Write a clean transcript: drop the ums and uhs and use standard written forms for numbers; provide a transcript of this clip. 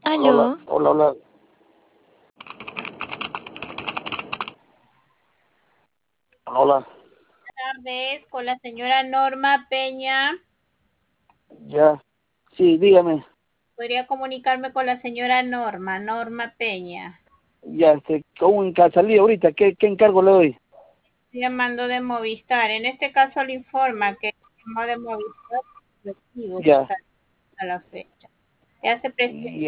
Hola, Aló, hola, hola. Hola, Tardes con la señora Norma Peña. ya. Sí, dígame. Podría comunicarme con la señora Norma Peña. Ya, ¿cómo salí ahorita? ¿Qué encargo le doy? Estoy llamando de Movistar. En este caso le informa que llamó de Movistar efectivo que Ya, está a la fecha. Ya se presenta. ya.